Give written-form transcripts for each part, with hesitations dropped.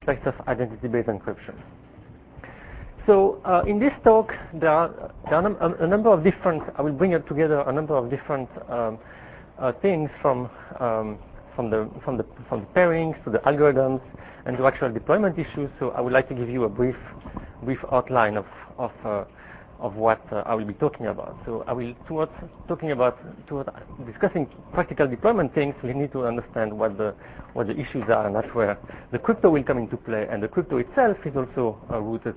aspects of identity-based encryption. So in this talk, there are a number of different, I will bring it together a number of different things from the pairings to the algorithms and to actual deployment issues. So I would like to give you a brief outline of what I will be talking about. So I will, towards discussing practical deployment things, we need to understand what the issues are, and that's where the crypto will come into play. And the crypto itself is also rooted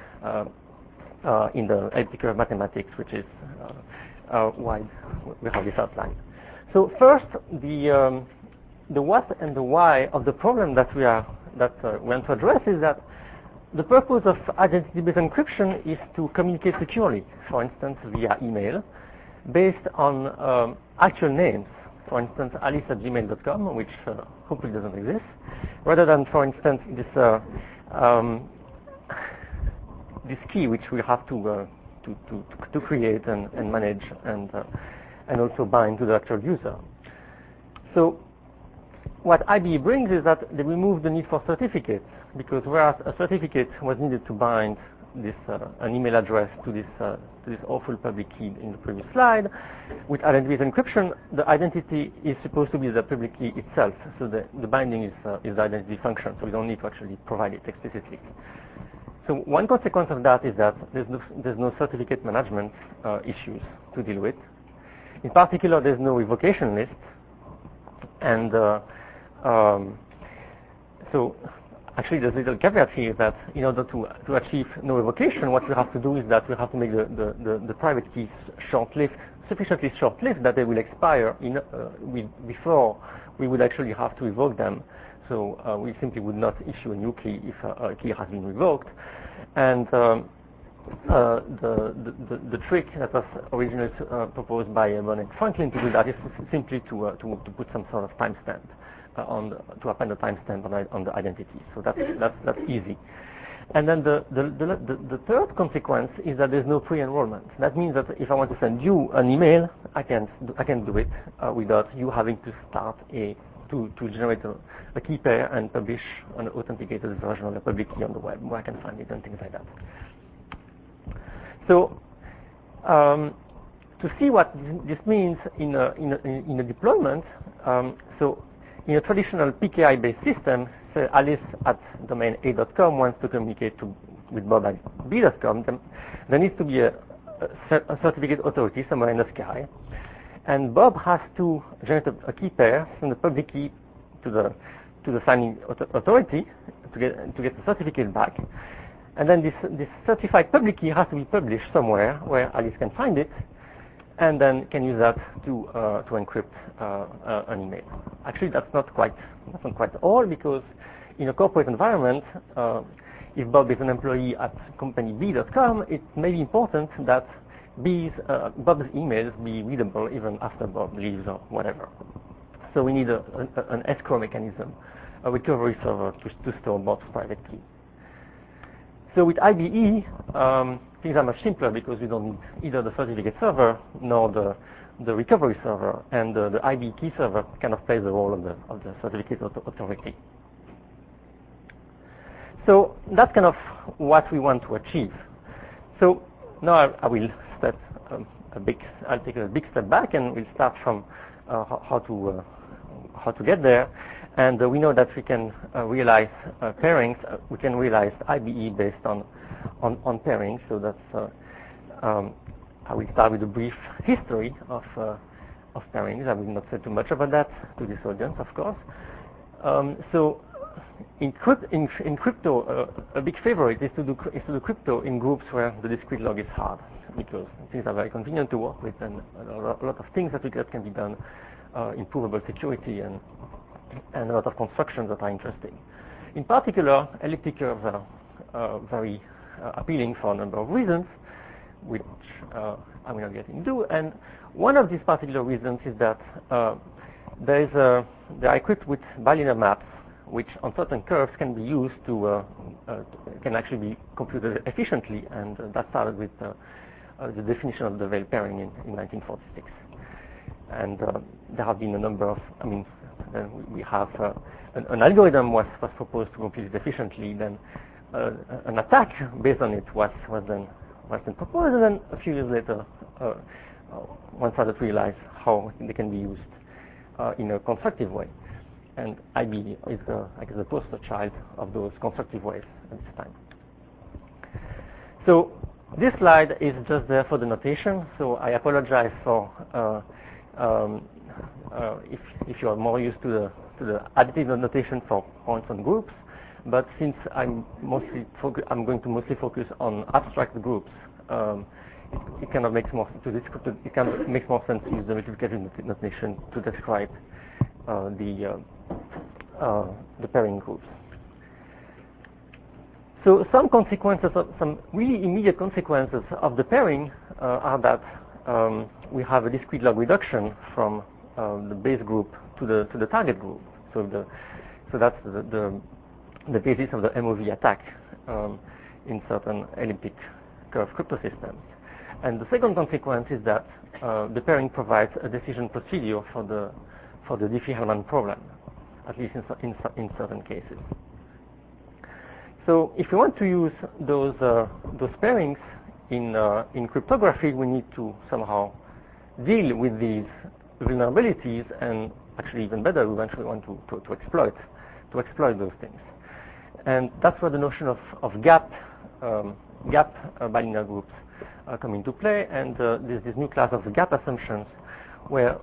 in the elliptic curve mathematics, which is why we have this outline. So first, the what and the why of the problem that we want to address is that the purpose of identity-based encryption is to communicate securely, for instance, via email, based on actual names. For instance, alice@gmail.com, which hopefully doesn't exist, rather than, for instance, this key which we have to create and manage and also bind to the actual user. So what IBE brings is that they remove the need for certificates, because whereas a certificate was needed to bind an email address to this awful public key in the previous slide, with identity encryption, the identity is supposed to be the public key itself. So the binding is the identity function, so we don't need to actually provide it explicitly. So one consequence of that is that there's no certificate management issues to deal with. In particular, there's no revocation list, and so actually there's a little caveat here that in order to achieve no revocation, what we have to do is that we have to make the private keys sufficiently short-lived that they will expire before we would actually have to revoke them. So we simply would not issue a new key if a key has been revoked. And the trick that was originally proposed by Bernard Franklin to do that is simply to put some sort of timestamp to append a timestamp on the identity. So that's easy. And then the third consequence is that there's no pre-enrollment. That means that if I want to send you an email, I can do it without you having to start to generate a key pair and publish an authenticated version of the public key on the web where I can find it and things like that. So to see what this means in a deployment, so in a traditional PKI-based system, say Alice at domain A.com wants to communicate with Bob at B.com, there needs to be a certificate authority somewhere in the sky. And Bob has to generate a key pair from the public key to the signing authority to get the certificate back. And then this certified public key has to be published somewhere where Alice can find it, and then can use that to encrypt an email. Actually, that's not quite all, because in a corporate environment, if Bob is an employee at company B.com, it may be important that Bob's emails be readable even after Bob leaves or whatever. So we need an escrow mechanism, a recovery server to store Bob's private key. So with IBE, things are much simpler because we don't need either the certificate server nor the recovery server, and the IBE key server kind of plays the role of the certificate authority. So that's kind of what we want to achieve. So now I will I'll take a big step back, and we'll start from how to get there. And we know that we can realize pairings. We can realize IBE based on pairings. So that's I will start with a brief history of pairings. I will not say too much about that to this audience, of course. So in crypto, a big favorite is to do crypto in groups where the discrete log is hard, because things are very convenient to work with, and a lot of things that can be done, improvable security and a lot of constructions that are interesting. In particular, elliptic curves are very appealing for a number of reasons, which I will not get into. And one of these particular reasons is that they are equipped with bilinear maps, which on certain curves can be used can actually be computed efficiently, and that started with the definition of the veil pairing in 1946. And there have been a number of, we have an algorithm was proposed to compute it efficiently, then an attack based on it was then proposed, and then a few years later, one started to realize how they can be used in a constructive way. And IB is, I guess, the poster child of those constructive ways at this time. So this slide is just there for the notation. So I apologize for if you are more used to the additive notation for points and groups. But since I'm going to mostly focus on abstract groups, it kind of makes more sense to use the multiplicative notation to describe the pairing groups. So some really immediate consequences of the pairing are that we have a discrete log reduction from the base group to the target group. So that's the basis of the MOV attack in certain elliptic curve cryptosystems. And the second consequence is that the pairing provides a decision procedure for the Diffie-Hellman problem, at least in certain cases. So if you want to use those pairings in cryptography, we need to somehow deal with these vulnerabilities, and actually even better, we eventually want to exploit those things. And that's where the notion of gap bilinear groups come into play, and there's this new class of gap assumptions where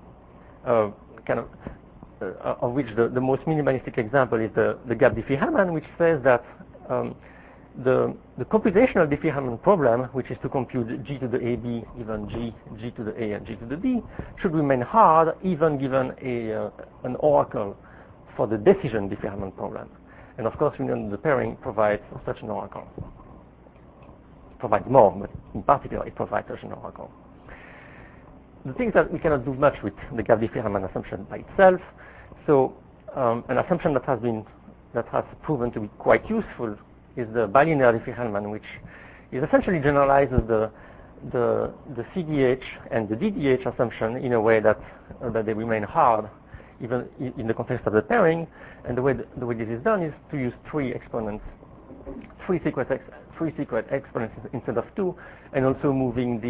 of which the most minimalistic example is the gap Diffie-Hellman, which says that the computational Diffie-Hellman problem, which is to compute g to the AB given g to the A and g to the B, should remain hard even given an oracle for the decision Diffie-Hellman problem. And of course, we know the pairing provides such an oracle. It provides more, but in particular, it provides such an oracle. The thing is that we cannot do much with the gap Diffie-Hellman assumption by itself. So an assumption that has proven to be quite useful is the bilinear Diffie-Hellman, which is essentially generalizes the CDH and the DDH assumption in a way that they remain hard even in the context of the pairing. And the way this is done is to use three secret exponents instead of two, and also moving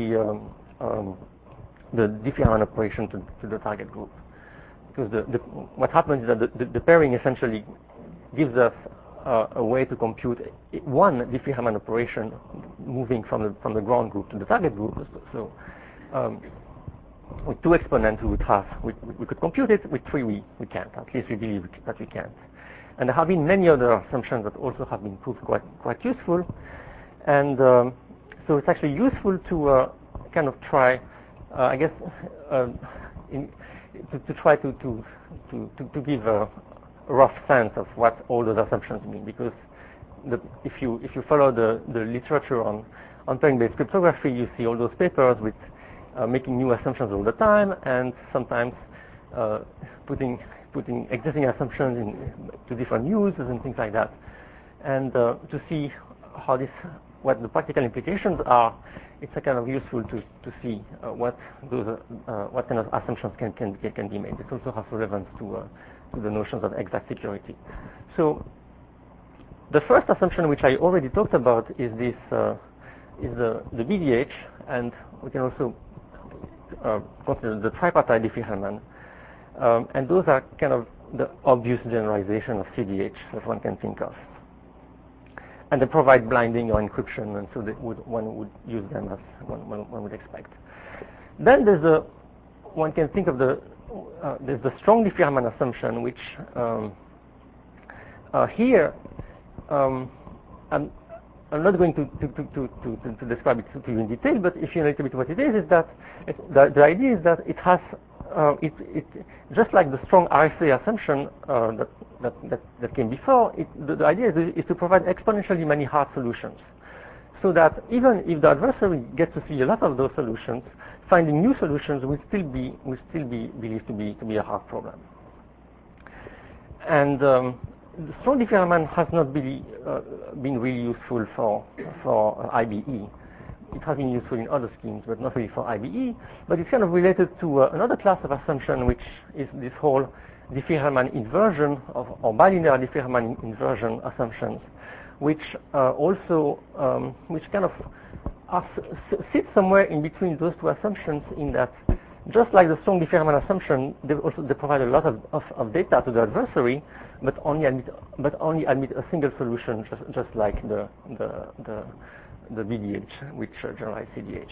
the Diffie-Hellman operation to the target group. Because what happens is that the pairing essentially gives us a way to compute one Diffie-Hellman operation moving from the ground group to the target group. So with two exponents we could compute it. With three we can't. At least we believe that we can't. And there have been many other assumptions that also have been proved quite useful. And so it's actually useful to kind of try, I guess, to try to give a rough sense of what all those assumptions mean, because if you follow the literature on pairing-based cryptography, you see all those papers with making new assumptions all the time, and sometimes putting existing assumptions to different uses and things like that. And to see what the practical implications are, it's a kind of useful to see what kind of assumptions can be made. It also has relevance to the notions of exact security. So the first assumption, which I already talked about, is the BDH, and we can also consider the tripartite Diffie-Hellman. And those are kind of the obvious generalization of CDH that one can think of. And they provide blinding or encryption, and so one would use them as one would expect. Then one can think of there's the strong Diffie-Hellman assumption, which here I'm not going to describe it to you in detail, but if you know a little bit what it is that the idea is that it has it just like the strong RSA assumption that came before. The idea is to provide exponentially many hard solutions, so that even if the adversary gets to see a lot of those solutions, finding new solutions will still be believed to be a hard problem. And the strong Diffie-Hellman has not been really useful for IBE. It has been useful in other schemes, but not really for IBE. But it's kind of related to another class of assumption, which is this whole Diffie-Hellman inversion or bilinear Diffie-Hellman inversion assumptions, which also which kind of sit somewhere in between those two assumptions, in that just like the strong Diffie-Hellman assumption, they provide a lot of data to the adversary, but only admit a single solution, just like the BDH, which generalize CDH.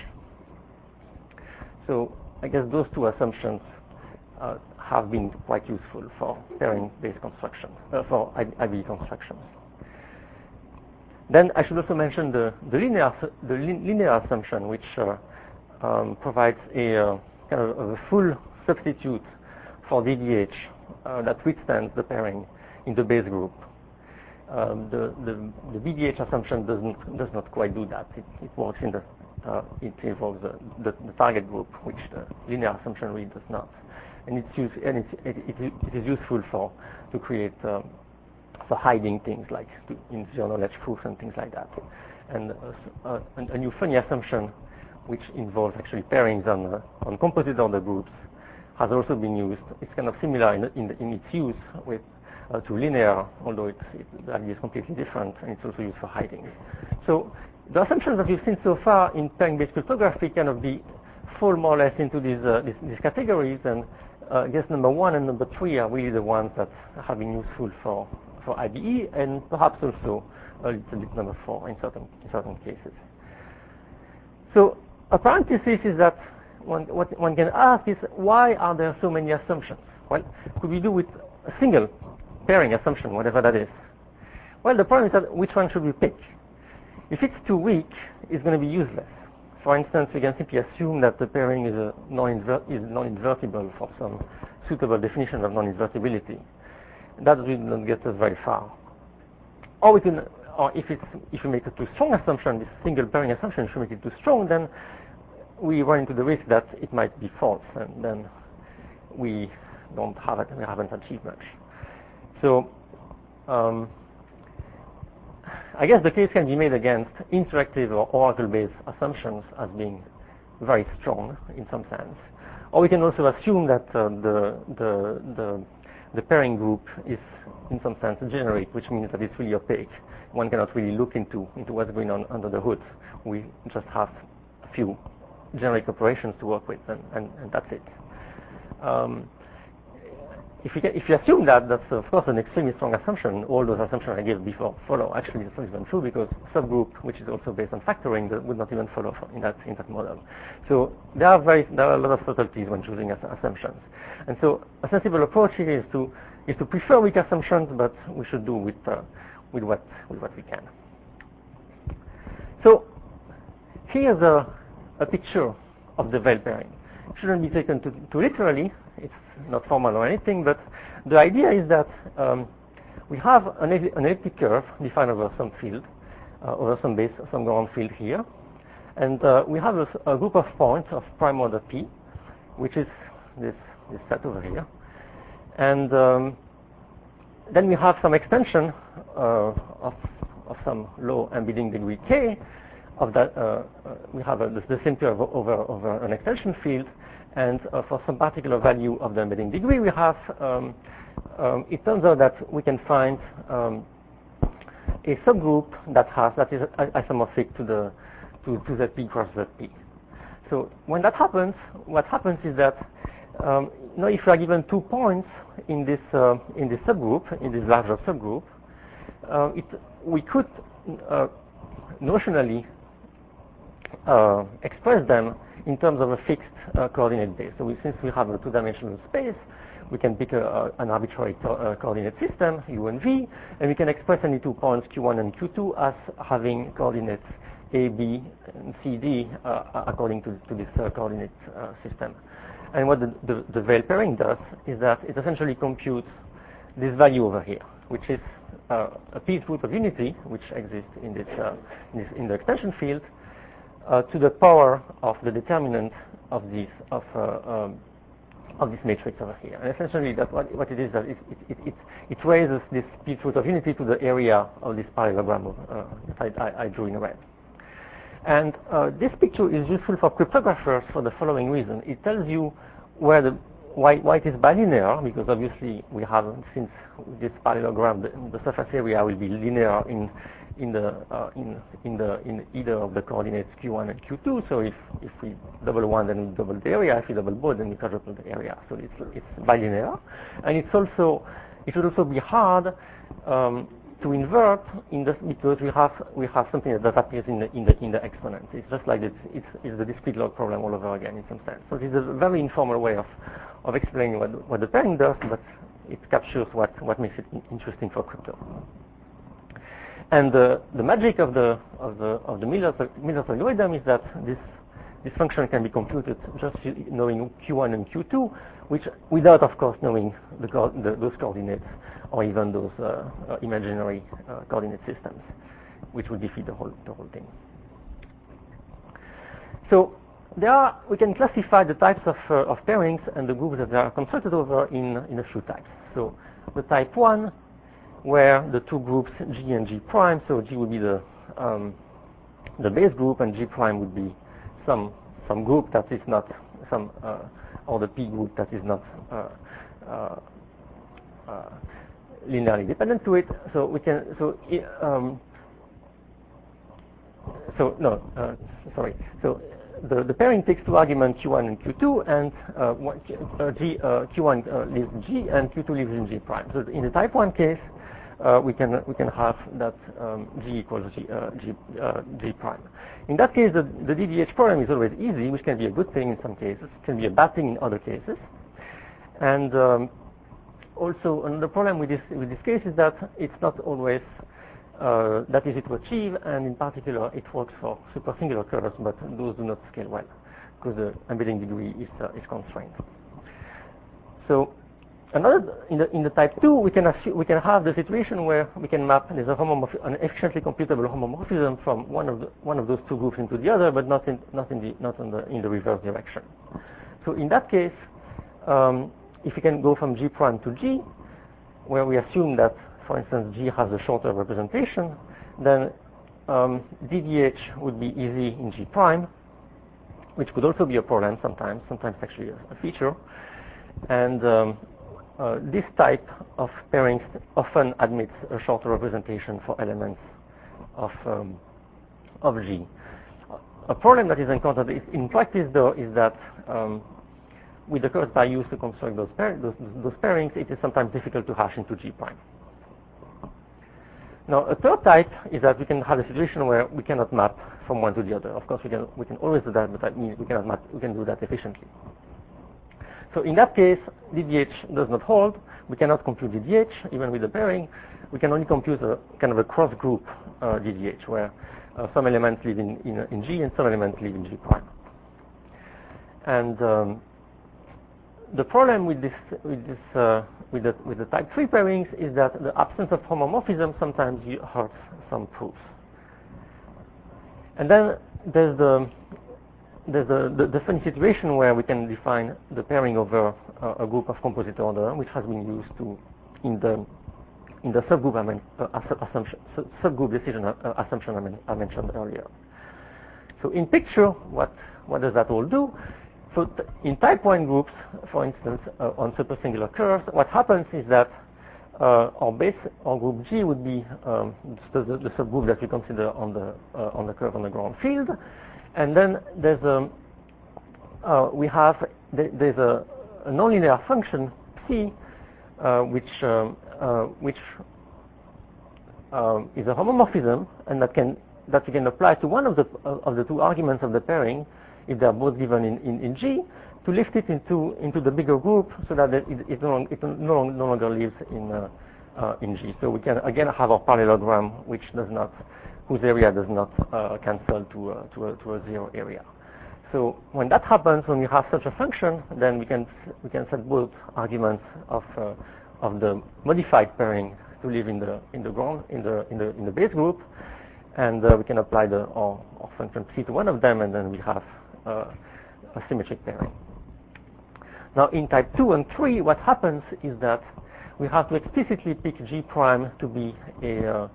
So I guess those two assumptions have been quite useful for pairing-based construction, for IBE constructions. Then I should also mention the linear assumption, which provides a kind of a full substitute for DDH that withstands the pairing in the base group. The BDH assumption does not quite do that. It works in it involves the target group, which the linear assumption really does not. And it is useful to create for hiding things like in zero-knowledge proofs and things like that. And a new funny assumption, which involves actually pairings on composite order groups, has also been used. It's kind of similar in its use to linear, although the idea is completely different, and it's also used for hiding. So the assumptions that we've seen so far in pairing-based cryptography kind of fall more or less into these categories, and I guess number 1 and number 3 are really the ones that have been useful for IBE, and perhaps also a little bit number 4 in certain cases. So a parenthesis is that what one can ask is, why are there so many assumptions? Well, could we do with a single pairing assumption, whatever that is? Well, the problem is that which one should we pick? If it's too weak, it's going to be useless. For instance, we can simply assume that the pairing is non-invertible for some suitable definition of non-invertibility. That will not get us very far. Or if we make a too strong assumption, this single pairing assumption, if we make it too strong, then we run into the risk that it might be false, and then we haven't achieved much. So I guess the case can be made against interactive or oracle-based assumptions as being very strong in some sense. Or we can also assume that the pairing group is in some sense generic, which means that it's really opaque. One cannot really look into what's going on under the hood. We just have a few generic operations to work with, and that's it. If you assume that, that's of course an extremely strong assumption. All those assumptions I gave before follow. Actually, it's not even true, because subgroup, which is also based on factoring, that would not even follow in that model. So there are a lot of subtleties when choosing assumptions. And so a sensible approach here is to prefer weak assumptions, but we should do with what we can. So here's a picture of the veil pairing. It shouldn't be taken too literally. It's not formal or anything, but the idea is that we have an elliptic curve defined over some field, over some ground field here, and we have a group of points of prime order P, which is this set over here, and then we have some extension of some low embedding degree K. Of that, we have the same curve over an extension field, and for some particular value of the embedding degree, we have. It turns out that we can find a subgroup that is isomorphic to ZP cross ZP. So when that happens, what happens is that if we are given 2 points in this subgroup, in this larger subgroup, we could notionally express them in terms of a fixed coordinate base. So since we have a 2-dimensional space, we can pick an arbitrary coordinate system, U and V, and we can express any 2 points, Q1 and Q2, as having coordinates A, B, and C, D, according to this coordinate system. And what the veil pairing does is that it essentially computes this value over here, which is a P's root of unity, which exists in the extension field, to the power of the determinant of this matrix over here. And essentially, that's what it is. That it raises this P's root of unity to the area of this parallelogram that I drew in red. And this picture is useful for cryptographers for the following reason. It tells you where why it is bilinear, because obviously we have, since this parallelogram, the surface area will be linear in either of the coordinates q1 and q2. So if we double one, then we double the area. If we double both, then we quadruple the area. So it's bilinear, and it should also be hard to invert because we have something that appears in the exponents. It's just like it's the discrete log problem all over again in some sense. So this is a very informal way of explaining what the pairing does, but it captures what makes it interesting for crypto. And the magic of the Miller's algorithm is that this function can be computed just knowing q1 and q2, which without, of course, knowing those coordinates or even those imaginary coordinate systems, which would defeat the whole thing. So we can classify the types of pairings and the groups that they are constructed over in a few types. So the type 1, where the two groups G and G prime, so G would be the base group, and G prime would be some group that is not or the P group that is not linearly dependent to it. So we can the pairing takes two arguments q1 and q2, and q1 lives in G and q2 lives in G prime. So in the type 1 case, we can have that G equals G prime. In that case, the DDH problem is always easy, which can be a good thing in some cases, can be a bad thing in other cases. And also, another problem with this case is that it's not always that easy to achieve, and in particular, it works for super singular curves, but those do not scale well because the embedding degree is constrained. So, in the type 2, we can have the situation where we can map an efficiently computable homomorphism from one of those two groups into the other, but not in the reverse direction. So in that case, if we can go from G prime to G, where we assume that, for instance, G has a shorter representation, then DDH would be easy in G prime, which could also be a problem sometimes actually a feature. And this type of pairings often admits a shorter representation for elements of G. A problem that is encountered in practice, though, is that with the curves I use to construct those pairings, it is sometimes difficult to hash into G prime. Now, a third type is that we can have a situation where we cannot map from one to the other. Of course, we can always do that, but that means we can do that efficiently. So in that case, DDH does not hold. We cannot compute DDH even with the pairing. We can only compute a kind of a cross-group DDH, where some elements live in G and some elements live in G prime. And the problem with the type 3 pairings is that the absence of homomorphism sometimes hurts some proofs. And then there's the funny situation where we can define the pairing over a group of composite order, which has been used in the subgroup decision assumption I mentioned earlier. So in picture, what does that all do? So in type 1 groups, for instance, on supersingular curves, what happens is that our group G would be the subgroup that we consider on the curve on the ground field. And then there's a nonlinear function psi, which is a homomorphism, and that we can apply to one of the two arguments of the pairing, if they are both given in G, to lift it into the bigger group, so that it no longer lives in G. So we can again have a parallelogram whose area does not cancel to a zero area. So when that happens, when we have such a function, then we can set both arguments of the modified pairing to live in the base group, and we can apply our function psi to one of them, and then we have a symmetric pairing. Now in type 2 and 3, what happens is that we have to explicitly pick G prime to be a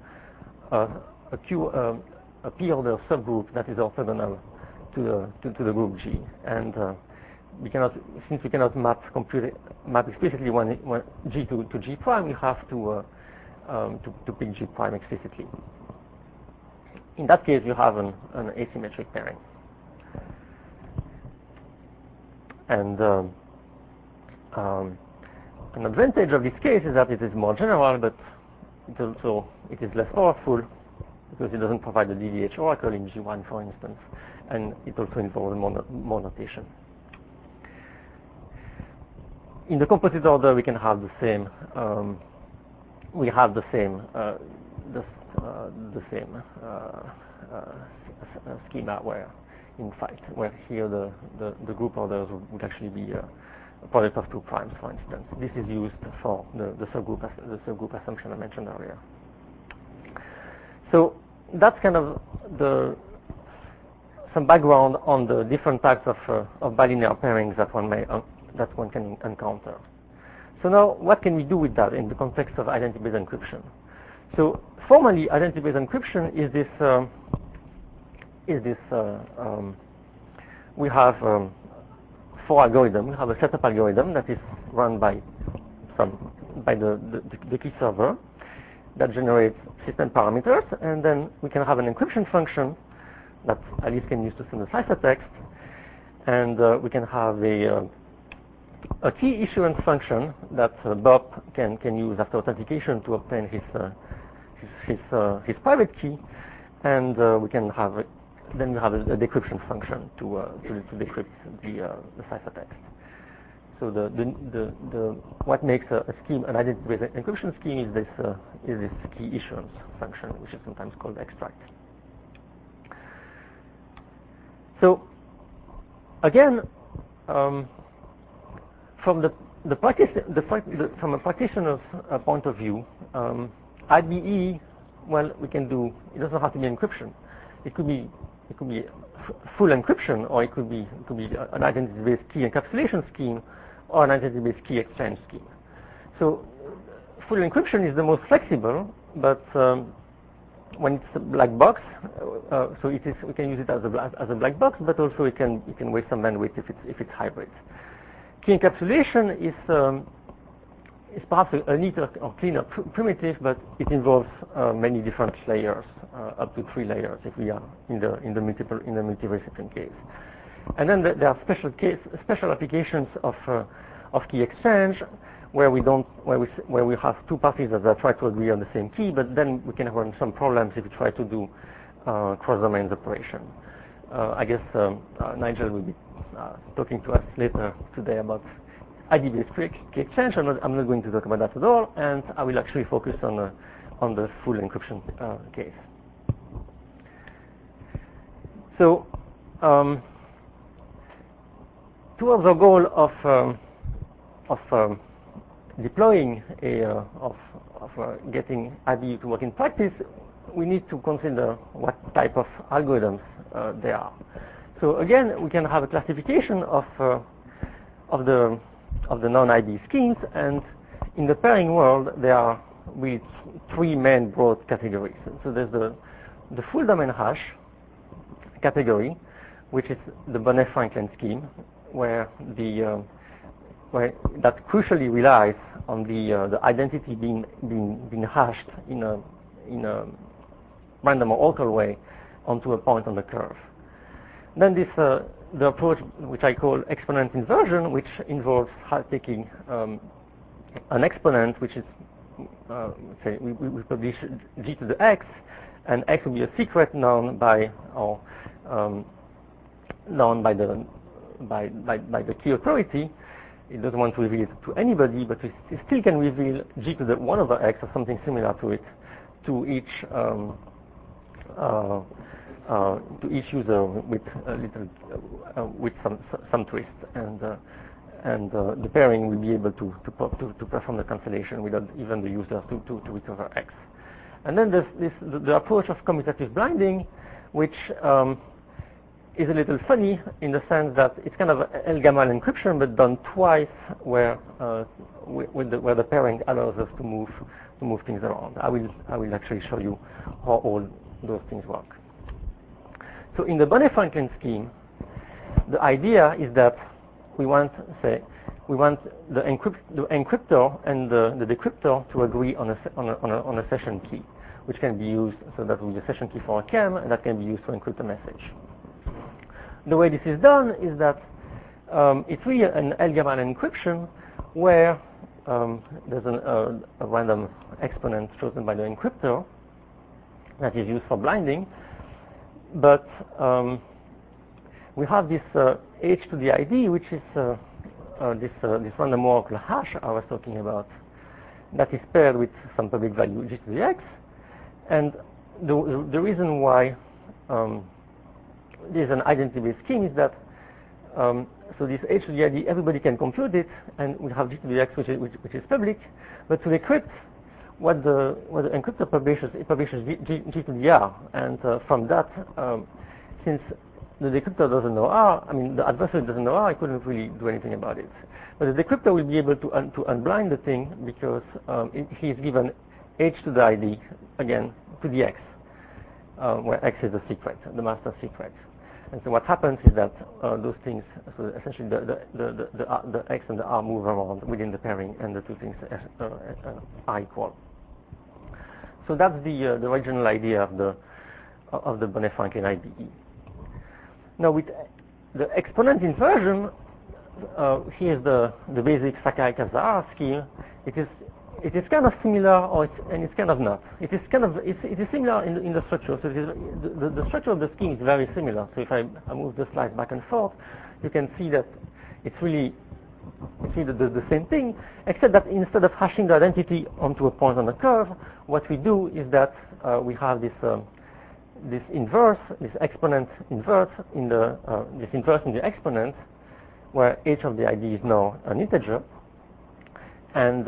p-order subgroup that is orthogonal to the group G. And since we cannot map explicitly one G to G prime, we have to pick G prime explicitly. In that case, you have an asymmetric pairing. And an advantage of this case is that it is more general, but it is less powerful because it doesn't provide a DDH oracle in G1, for instance, and it also involves more notation. In the composite order, we can have the same. We have the same schema where, in fact, where here the group orders would actually be a product of two primes, for instance. This is used for the subgroup assumption I mentioned earlier. So that's kind of some background on the different types of bilinear pairings that one can encounter. So now, what can we do with that in the context of identity-based encryption? So formally, identity-based encryption is this. We have 4 algorithms. We have a setup algorithm that is run by the key server that generates system parameters, and then we can have an encryption function that Alice can use to send the ciphertext, and we can have a key issuance function that Bob can use after authentication to obtain his private key, and we can have a decryption function to decrypt the ciphertext. So what makes a scheme an identity-based encryption scheme is this key issuance function, which is sometimes called extract. So again, from from a practitioner's point of view, IBE, well, we can do. It doesn't have to be encryption. It could be full encryption, or it could be an identity-based key encapsulation scheme, or an identity-based key exchange scheme. So full encryption is the most flexible, but when it's a black box, so we can use it as a black box, but also it can waste some bandwidth if it's hybrid. Key encapsulation is perhaps a neater or cleaner primitive, but it involves many different layers, up to 3 layers if we are in the multi-recipient case. And then there are special applications of key exchange where we have 2 parties that try to agree on the same key, but then we can run some problems if we try to do cross-domains operation. I guess Nigel will be talking to us later today about ID-based key exchange. I'm not going to talk about that at all, and I will actually focus on the full encryption case. So towards the goal of deploying getting IBE to work in practice, we need to consider what type of algorithms they are. So again, we can have a classification of the non-IBE schemes, and in the pairing world, there are with 3 main broad categories. So there's the full domain hash category, which is the Bonnet-Franklin scheme, where that crucially relies on the identity being hashed in a random or local way onto a point on the curve. Then the approach which I call exponent inversion, which involves taking an exponent, which is say we publish G to the X, and X will be a secret known by the key authority. It doesn't want to reveal it to anybody, but it still can reveal G to the 1 over X or something similar to it to each user with a little with some twist, and the pairing will be able to perform the cancellation without even the user to recover X. And then there's the approach of commutative blinding, which is a little funny in the sense that it's kind of L-Gamal encryption, but done twice, where the pairing allows us to move things around. I will actually show you how all those things work. So in the Bonnet-Franklin scheme, the idea is that we want the encryptor and the decryptor to agree on a session key, which can be used, so that will be a session key for a KEM, and that can be used to encrypt a message. The way this is done is that it's really an Elgamal encryption where there's a random exponent chosen by the encryptor that is used for blinding, but we have this H to the ID, which is this random oracle hash I was talking about, that is paired with some public value G to the X. And the reason why there's an identity-based scheme is that so this H to the ID, everybody can compute it, and we have G to the X, which is public. But to decrypt, what the encryptor publishes, it publishes G to the R, and from that, since the decryptor doesn't know R, I mean the adversary doesn't know R, I couldn't really do anything about it. But the decryptor will be able to unblind the thing because he is given H to the ID, again, to the X, where X is the secret, the master secret. And so what happens is that those things, so essentially the X and the R move around within the pairing, and the two things are equal. So that's the original idea of the Bonnet-Franklin IBE. Now with the exponent inversion, here's the basic Sakai-Kazaa scheme. It is kind of similar, and it's kind of not. It is similar in the structure. So the structure of the scheme is very similar. So if I move the slides back and forth, you can see that it's really the same thing, except that instead of hashing the identity onto a point on the curve, what we do is that we have this inverse, this exponent invert in this inverse in the exponent, where H of the ID is now an integer, and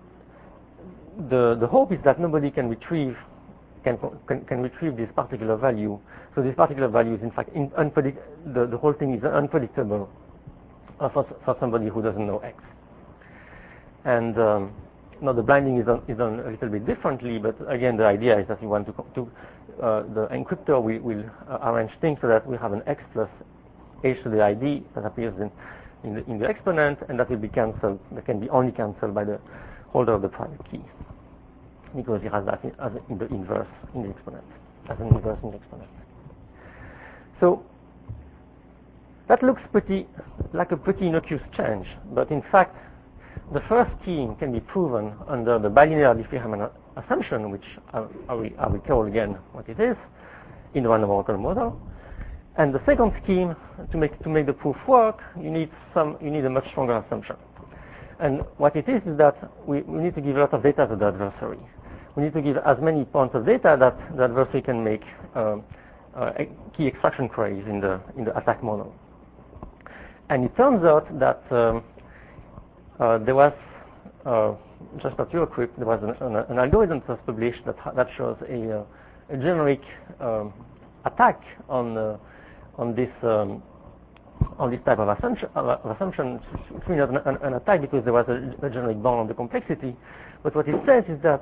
the hope is that nobody can retrieve this particular value. So this particular value is in fact the whole thing is unpredictable for somebody who doesn't know X. And now the blinding is done a little bit differently, but again the idea is that we want the encryptor will arrange things so that we have an X plus H to the ID that appears in the exponent, and that will be cancelled. That can be only cancelled by the holder of the private key, because it has that as in the inverse in the exponent, as an inverse in the exponent. So that looks like a pretty innocuous change, but in fact, the first scheme can be proven under the bilinear Diffie-Hellman assumption, which I will recall again what it is in the random oracle model. And the second scheme, to make the proof work, you need a much stronger assumption. And what it is that we need to give a lot of data to the adversary. We need to give as many points of data that the adversary can make key extraction queries in the attack model. And it turns out that there was just at Eurocrypt, there was an algorithm that was published that shows a generic attack on this type of assumption. It's really not an attack because there was a generic bound on the complexity. But what it says is that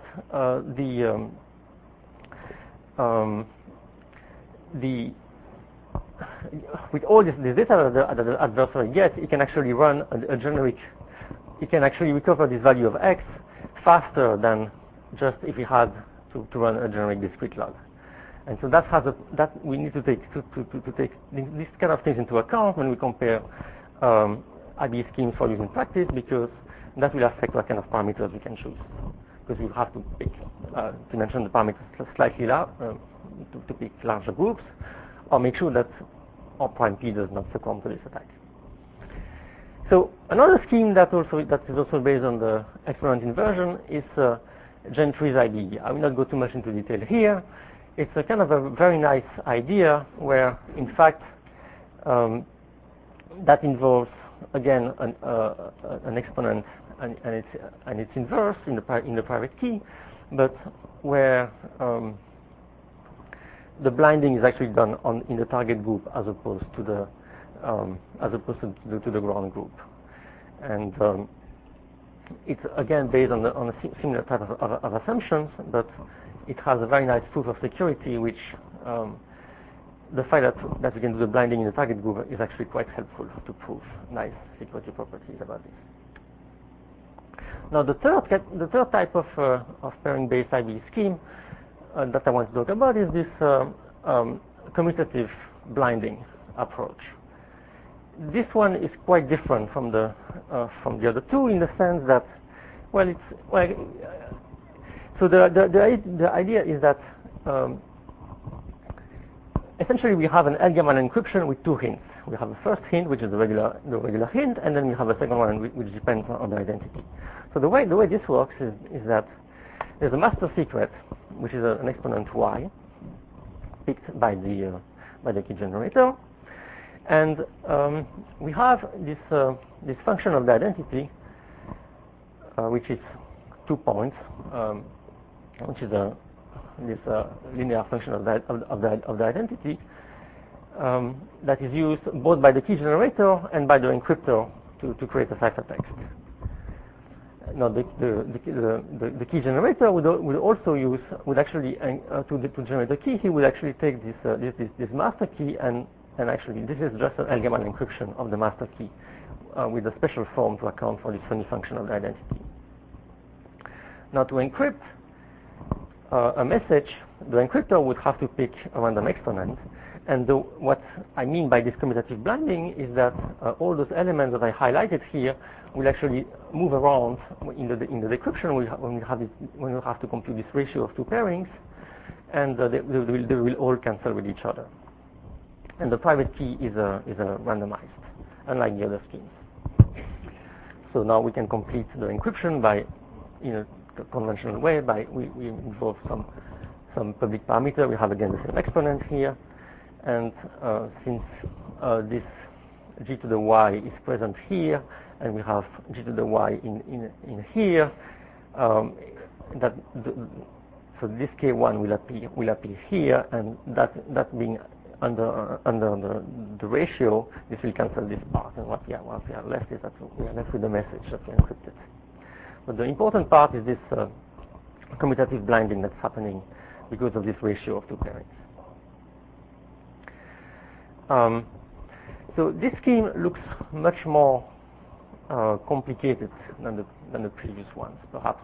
with all this data that the adversary gets, it can actually run a generic. It can actually recover this value of X faster than just if we had to run a generic discrete log. And so that we need to take these kind of things into account when we compare IBE schemes for use in practice, because that will affect what kind of parameters we can choose. Because we have to pick dimension the parameters slightly to pick larger groups, or make sure that our prime P does not succumb to this attack. So another scheme that is also based on the exponent inversion is Gentry's IBE. I will not go too much into detail here. It's a kind of a very nice idea where, in fact, that involves again an exponent and its inverse in the private key, but where the blinding is actually done in the target group as opposed to the ground group, and it's again based on a similar type of assumptions, but it has a very nice proof of security, which the fact that we can do the blinding in the target group is actually quite helpful to prove nice security properties about this. Now, the third type of pairing-based IBE scheme that I want to talk about is this commutative blinding approach. This one is quite different from the other two in the sense that, well, so the idea is that essentially we have an Elgamal encryption with two hints. We have a first hint, which is the regular hint, and then we have a second one which depends on the identity. So the way this works is that there's a master secret, which is an exponent y, picked by the key generator, and we have this function of the identity, which is 2 points, which is this linear function of the identity that is used both by the key generator and by the encryptor to create a ciphertext. Now, the key generator would actually to generate the key. He would actually take this master key and actually this is just an Elgamal encryption of the master key with a special form to account for this funny function of the identity. Now, to encrypt a message, the encryptor would have to pick a random exponent. And what I mean by this commutative blinding is that all those elements that I highlighted here will actually move around in the decryption when you have to compute this ratio of two pairings, and they will all cancel with each other. And the private key is randomized, unlike the other schemes. So now we can complete the encryption by, in a conventional way, we involve some public parameter. We have again the same exponent here. And since this g to the y is present here, and we have g to the y in here, so this k1 will appear here, and that being under the ratio, this will cancel this part, and what we are left is that we are left with the message that we encrypted. But the important part is this commutative blinding that's happening because of this ratio of two pairings. So this scheme looks much more complicated than the previous ones, perhaps.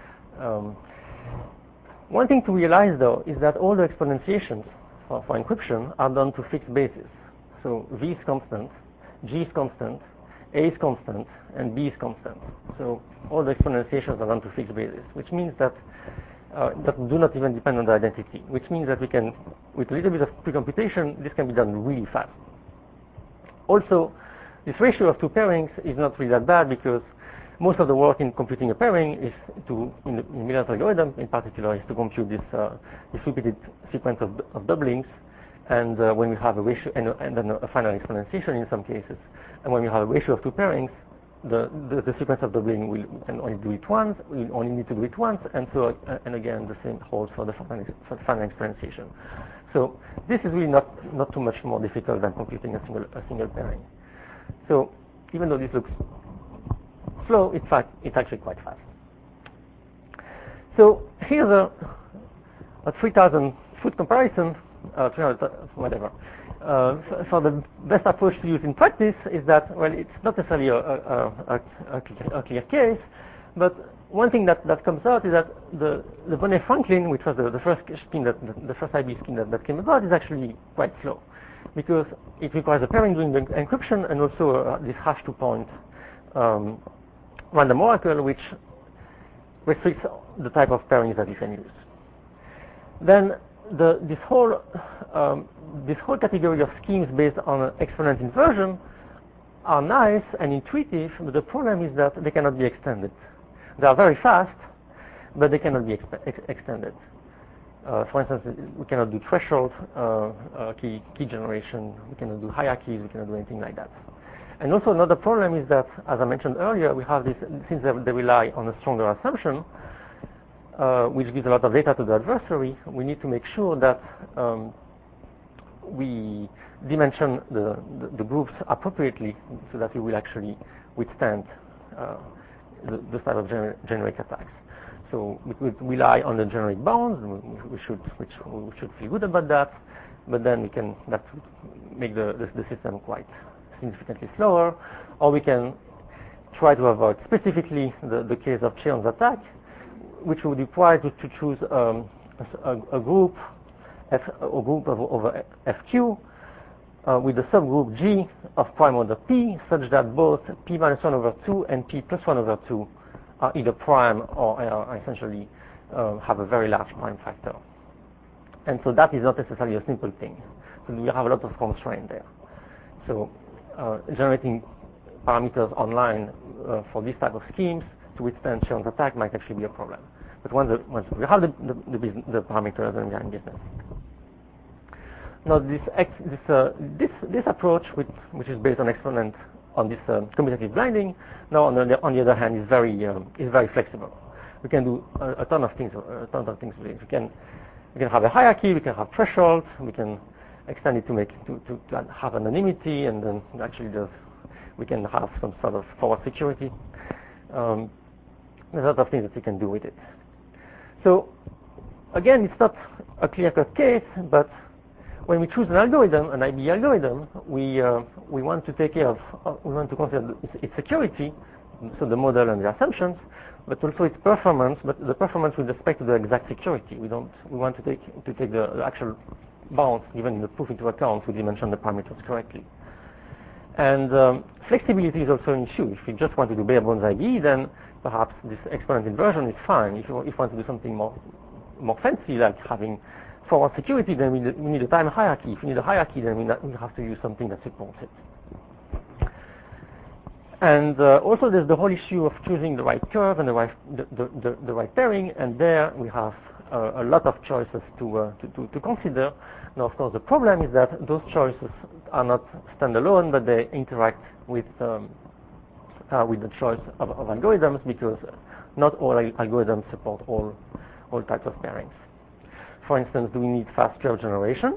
One thing to realize, though, is that all the exponentiations for encryption are done to fixed basis. So V is constant, G is constant, A is constant, and B is constant. So all the exponentiations are done to fixed basis, which means that do not even depend on the identity, which means that we can, with a little bit of pre-computation, this can be done really fast. Also, this ratio of two pairings is not really that bad because most of the work in computing a pairing is in Miller's algorithm, in particular, is to compute this repeated sequence of doublings, and when we have a ratio and then a final exponentiation in some cases, and when we have a ratio of two pairings, the sequence of doubling we can only do it once. We only need to do it once, and so and again the same holds for the final exponentiation. So this is really not too much more difficult than computing a single pairing. So even though this looks slow, in fact it's actually quite fast. So here's a 3,000 foot comparison, 300 whatever. For the best approach to use in practice is that, well, it's not necessarily a clear case, but one thing that comes out is that the Bonnet-Franklin, which was the first scheme the first IB scheme that came about, is actually quite slow because it requires a pairing during the encryption and also this hash 2-point random oracle, which restricts the type of pairings that you can use. Then this whole category of schemes based on exponent inversion are nice and intuitive, but the problem is that they cannot be extended. They are very fast, but they cannot be extended. For instance, we cannot do threshold key generation, we cannot do hierarchies, we cannot do anything like that. And also another problem is that, as I mentioned earlier, we have this, since they rely on a stronger assumption, which gives a lot of data to the adversary, we need to make sure that we dimension the groups appropriately so that we will actually withstand this type of generic attacks. So we could rely on the generic bounds, which we should feel good about that. but then that would make the system quite significantly slower, or we can try to avoid specifically the case of Cheon's attack, which would require to choose a group over FQ with the subgroup G of prime order P, such that both P minus 1 over 2 and P plus 1 over 2 are either prime or are essentially have a very large prime factor. And so that is not necessarily a simple thing. So we have a lot of constraint there. So generating parameters online for this type of schemes to withstand Cheon's attack might actually be a problem. But once we have the parameters, then we are in business. Now this approach, which is based on exponent on this commutative blinding, now on the other hand is very flexible. We can do a ton of things with it. We can have a hierarchy, we can have thresholds, we can extend it to have anonymity, and then actually we can have some sort of forward security. There's a lot of things that you can do with it. So again, it's not a clear-cut case, but when we choose an algorithm, an IBE algorithm, we want to take care of, we want to consider its security, so the model and the assumptions, but also its performance, but the performance with respect to the exact security. We want to take the actual bounds given in the proof into account to dimension the parameters correctly. And flexibility is also an issue. If you just want to do bare bones IBE, then perhaps this exponent inversion is fine. If you want to do something more fancy, like having forward security, then we need a time hierarchy. If we need a hierarchy, then we have to use something that supports it. And also there's the whole issue of choosing the right curve and the right pairing, and there we have a lot of choices to consider. Now, of course, the problem is that those choices are not standalone, but they interact with the choice of algorithms, because not all algorithms support all types of pairings. For instance, do we need fast curve generation?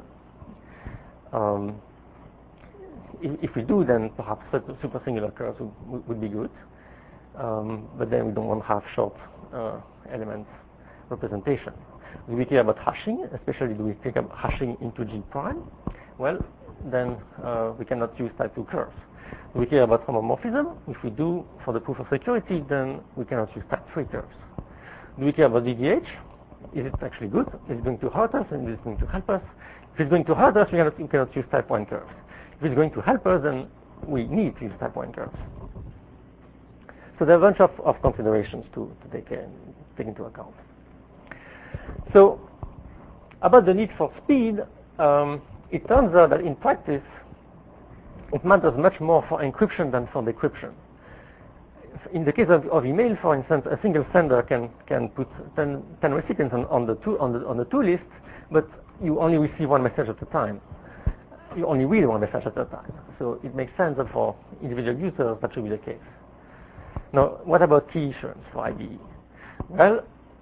If we do, then perhaps super singular curves would be good, but then we don't want to have short element representation. Do we care about hashing, especially do we care about hashing into G prime? Well, then we cannot use type 2 curves. Do we care about homomorphism? If we do, for the proof of security, then we cannot use type 3 curves. Do we care about DDH? Is it actually good? Is it going to hurt us, and is it going to help us? If it's going to hurt us, we cannot use type 1 curves. If it's going to help us, then we need to use type 1 curves. So there are a bunch of considerations to take into account. So about the need for speed, it turns out that in practice, it matters much more for encryption than for decryption. In the case of email, for instance, a single sender can put 10 recipients on the two list, but you only receive one message at a time. You only read one message at a time. So it makes sense that for individual users that should be the case. Now, what about key issuance for IBE? Well,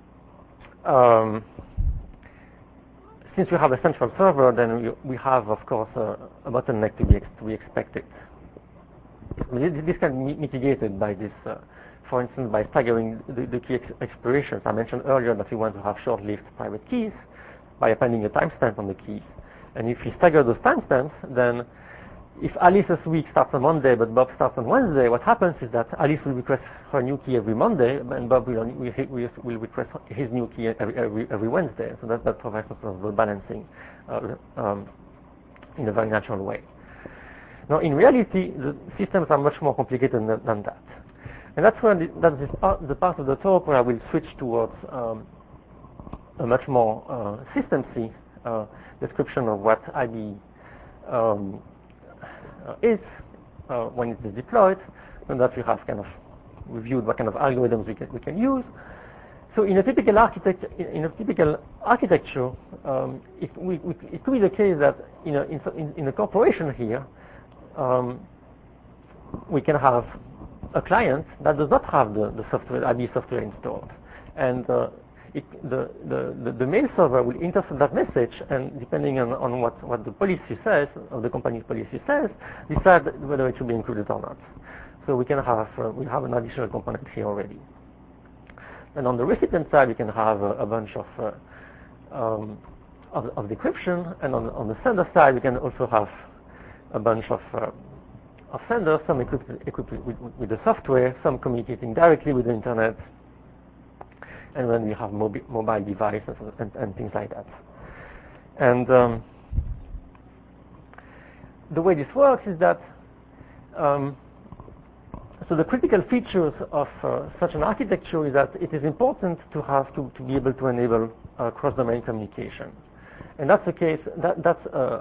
since we have a central server, then we have, of course, a bottleneck to be expected. This can be mitigated by this, for instance, by staggering the key expirations. I mentioned earlier that we want to have short-lived private keys by appending a timestamp on the keys. And if you stagger those timestamps, then if Alice's week starts on Monday but Bob starts on Wednesday, what happens is that Alice will request her new key every Monday, and Bob will request his new key every Wednesday. So that provides a sort of balancing in a very natural way. Now, in reality, the systems are much more complicated than that. And that's the part of the talk where I will switch towards a much more system-C description of what IBE is when it is deployed, and that we have kind of reviewed what kind of algorithms we can use. So in a typical architecture, it could be the case that in a corporation here, we can have a client that does not have the software, IBE software installed, and the mail server will intercept that message, and depending on what the policy says, or the company's policy says, decide whether it should be included or not. So we have an additional component here already. And on the recipient side, we can have a bunch of of decryption, and on the sender side, we can also have a bunch of senders, some equipped with the software, some communicating directly with the internet, and then we have mobile devices and things like that. And the way this works is that so the critical features of such an architecture is that it is important to have to be able to enable cross-domain communication, and that's the case. That's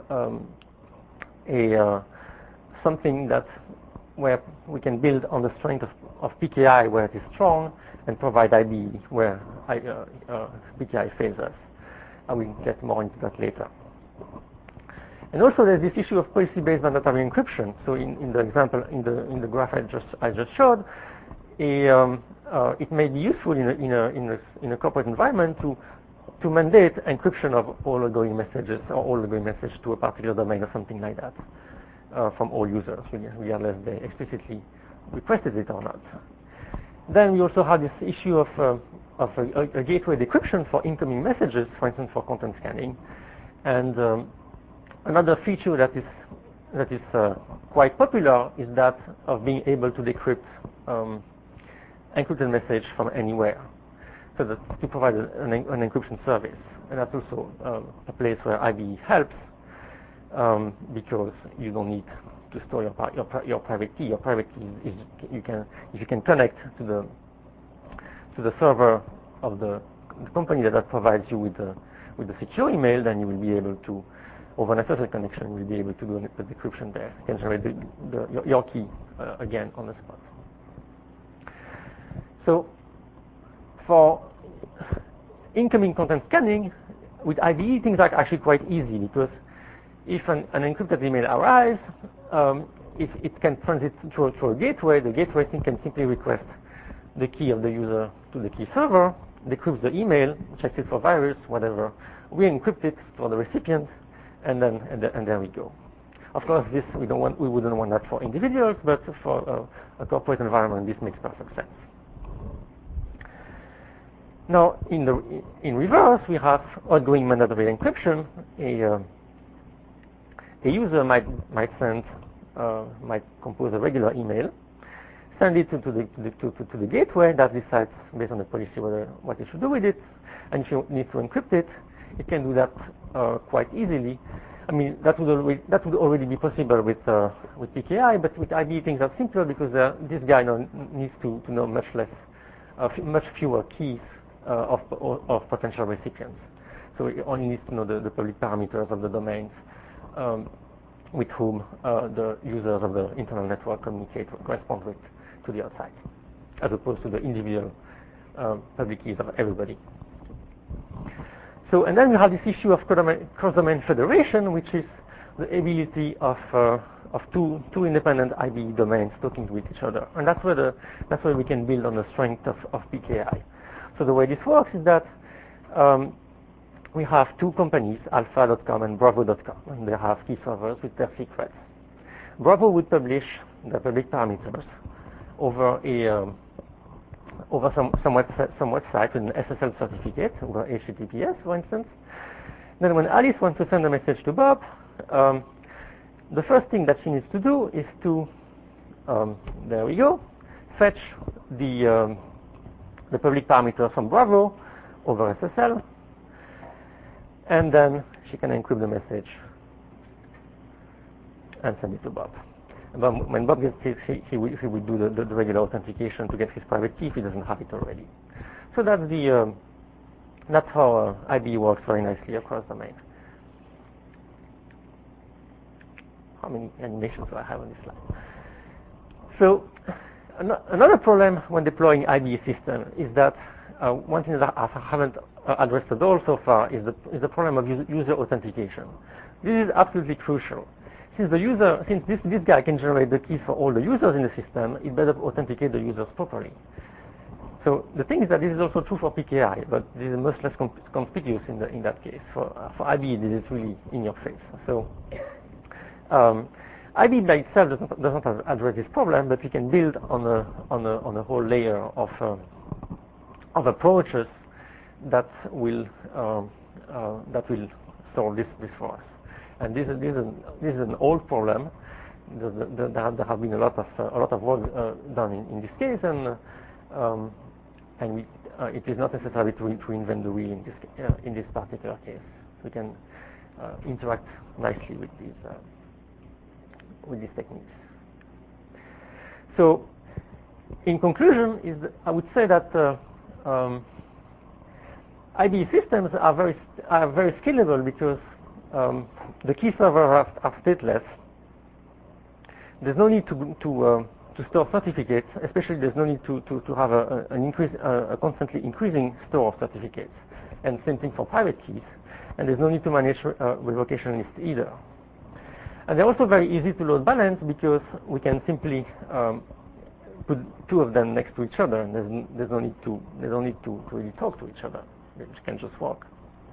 something that where we can build on the strength of PKI where it is strong, and provide IBE where PKI fails us. I will get more into that later. And also there's this issue of policy-based mandatory encryption. So in the example, in the graph I just showed, it may be useful in a corporate environment to mandate encryption of all outgoing messages or all outgoing messages to a particular domain or something like that from all users, regardless they explicitly requested it or not. Then we also have this issue of a gateway decryption for incoming messages, for instance, for content scanning, and another feature that is quite popular is that of being able to decrypt encrypted message from anywhere, so that to provide an encryption service, and that's also a place where IBE helps because you don't need to store your private key. Your private key is if you can connect to the server of the company that provides you with the secure email, then you will be able to, over an SSL connection, you will be able to do the decryption there. You can generate your key again on the spot. So for incoming content scanning with IBE, things are actually quite easy, because if an encrypted email arrives, if it can transit through a gateway, the gateway can simply request the key of the user to the key server, decrypts the email, checks it for virus, whatever. We encrypt it for the recipient, and there we go. Of course, this we wouldn't want that for individuals, but for a corporate environment, this makes perfect sense. Now, in reverse, we have outgoing mandatory encryption. A user might compose a regular email, send it to the gateway that decides based on the policy what it should do with it, and if you need to encrypt it, it can do that quite easily. I mean, that would already be possible with PKI, but with IBE things are simpler because this guy needs to know much fewer keys of potential recipients. So he only needs to know the public parameters of the domains with whom the users of the internal network correspond with to the outside, as opposed to the individual public keys of everybody. So, and then we have this issue of cross-domain federation, which is the ability of two independent IBE domains talking with each other, and that's where we can build on the strength of PKI. So the way this works is that we have two companies, Alpha.com and Bravo.com, and they have key servers with their secrets. Bravo would publish the public parameters over some website with an SSL certificate over HTTPS, for instance. Then when Alice wants to send a message to Bob, the first thing that she needs to do is to, there we go, fetch the public parameters from Bravo over SSL, and then she can encrypt the message and send it to Bob. But when Bob gets it, he will do the regular authentication to get his private key if he doesn't have it already. So that's how IBE works very nicely across domain. How many animations do I have on this slide? So another problem when deploying IBE system is that one thing that I haven't addressed at all so far is the problem of user authentication. This is absolutely crucial. Since this guy can generate the keys for all the users in the system, it better authenticate the users properly. So the thing is that this is also true for PKI, but this is much less conspicuous in that case. For IBE, this is really in your face. So IBE by itself doesn't address this problem, but we can build on a whole layer of approaches that will solve this for us. And this is an old problem. There have been a lot of work done in this case, and it is not necessary to reinvent the wheel in this particular case. We can interact nicely with these techniques. So, in conclusion, I would say that IBE systems are very scalable because the key servers are stateless. There's no need to store certificates, especially there's no need to have a constantly increasing store of certificates. And same thing for private keys. And there's no need to manage revocation lists either. And they're also very easy to load balance because we can simply put two of them next to each other, and there's no need to really talk to each other. They can just work.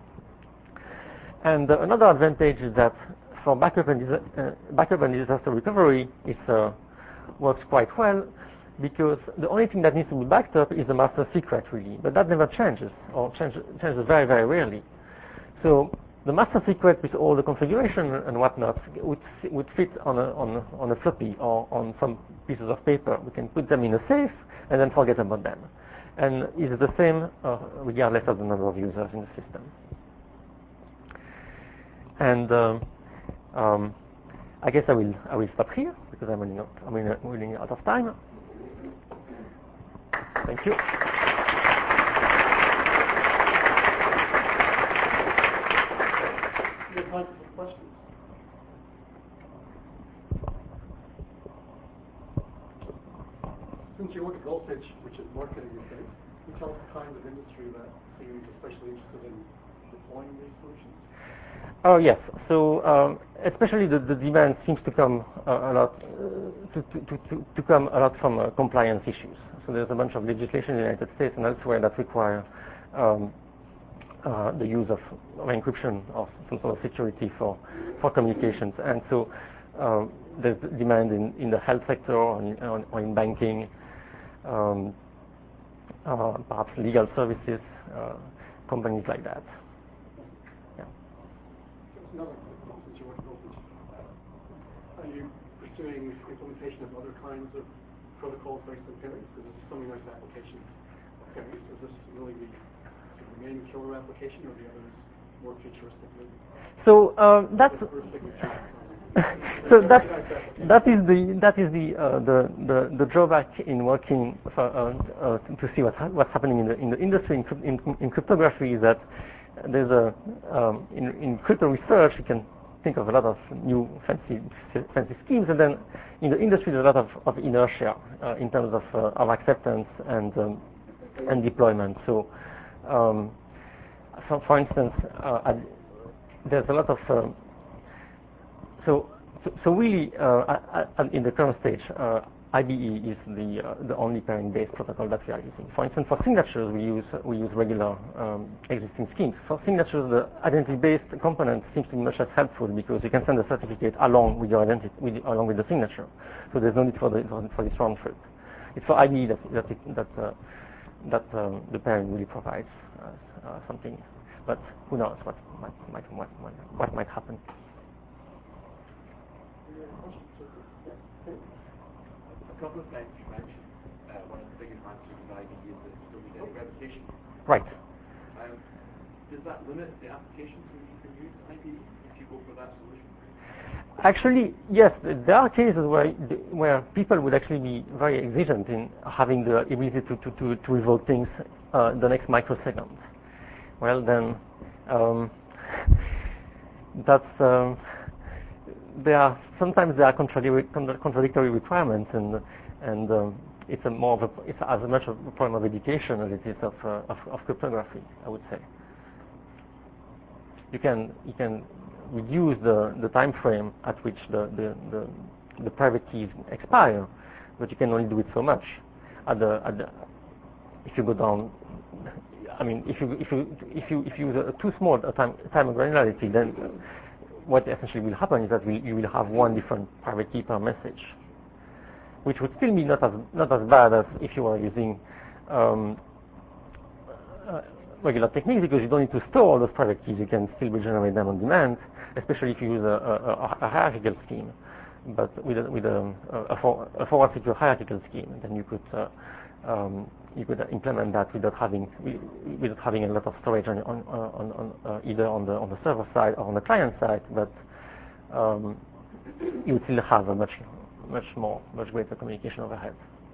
And another advantage is that for backup and disaster recovery, it works quite well because the only thing that needs to be backed up is the master secret, really. But that never changes, or changes very, very rarely. So the master secret with all the configuration and whatnot would fit on a floppy or on some pieces of paper. We can put them in a safe and then forget about them. And it's the same regardless of the number of users in the system. And I guess I will stop here because I'm running out of time. Thank you. We have time for some questions. Since you work at Goldfinch, which is marketing these days, can you tell us the kinds of industry that seems especially interested in deploying these solutions? Oh yes. So especially the demand seems to come a lot from compliance issues. So there's a bunch of legislation in the United States and elsewhere that require the use of encryption or some sort of security for communications. And so there's demand in the health sector or in banking, perhaps legal services, companies like that. Another question, since you work at Goldfinch. Are you pursuing implementation of other kinds of protocols based on pairs? Because this is something like the application of pairs. Is this really the main killer application, or the others more futuristically? So that's so that is the drawback in working to see what's happening in the industry in cryptography is that there's in crypto research you can think of a lot of new fancy schemes, and then in the industry there's a lot of inertia in terms of acceptance and deployment. So for instance, there's a lot of so really in the current stage, IBE is the only pairing-based protocol that we are using. For instance, for signatures, we use regular existing schemes. For signatures, the identity-based component seems to be much less helpful because you can send a certificate along with your identity, along with the signature. So there's no need for this round trip. It's for IBE that the pairing really provides something. But who knows what might happen. A couple of times you mentioned one of the big advantages of IBE is that you don't need any replication. Right. Does that limit the applications that you can use IBE if you go for that solution? Actually, yes. There are cases where people would actually be very exigent in having the ability to revoke things the next microsecond. Well, then that's. Sometimes there are contradictory requirements, and it's as much a problem of education as it is of cryptography, I would say. You can reduce the time frame at which the private keys expire, but you can only do it so much. If you go down, I mean, if you use too small a time of granularity, then what essentially will happen is that you will have one different private key per message, which would still be not as bad as if you were using regular techniques because you don't need to store all those private keys. You can still regenerate them on demand, especially if you use a hierarchical scheme. But with a forward secure hierarchical scheme, then you could implement that without having a lot of storage on either on the server side or on the client side. But you would still have a much greater communication overhead.